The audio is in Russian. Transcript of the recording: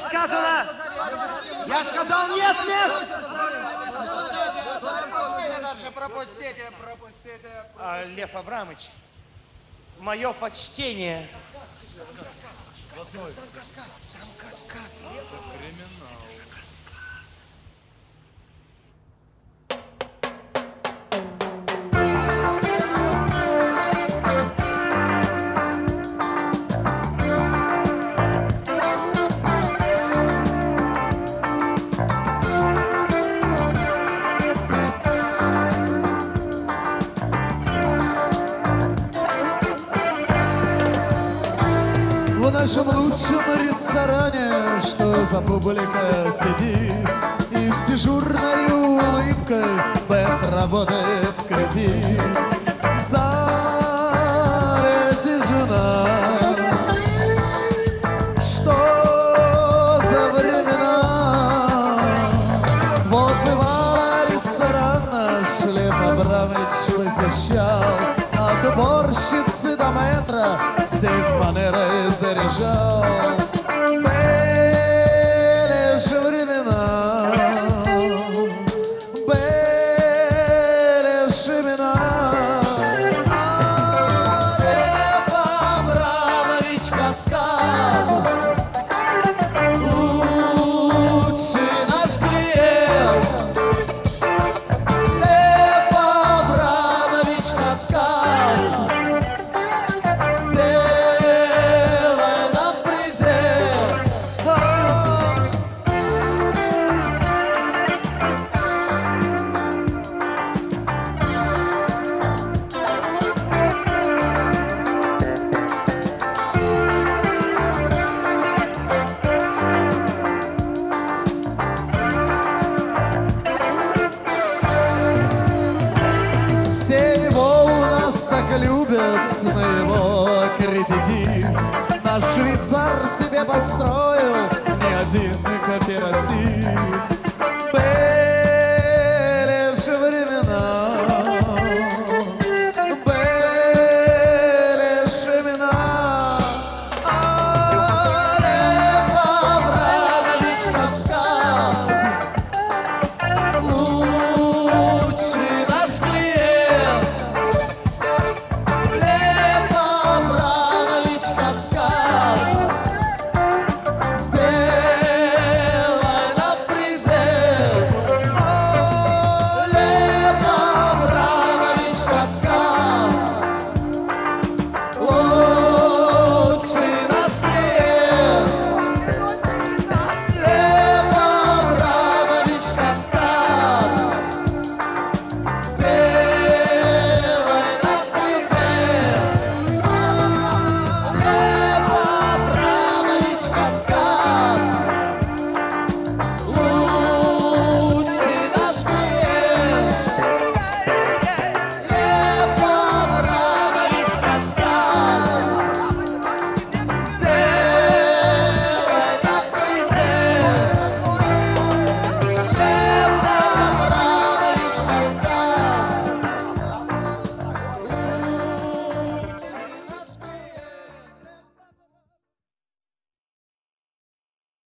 сказано! Я сказал, нет мест! Пропустите. Лев Абрамович, мое почтение. Сам каскад. Криминал. В нашем лучшем ресторане, что за публика сидит, и с дежурной улыбкой бэнд работает кредит. В зале тишина. Что за времена? Вот бывало ресторан наш Лев Абрамович посещал, от уборщицы до метра всех фанерой заряжал. Были же времена, были же времена. Лев Абрамович каскад, лучший наш клиент. Лев Абрамович каскад, сделай нам презент. Все его у нас так любят, на его кредитив. Наш швейцар себе построил не один кооператив.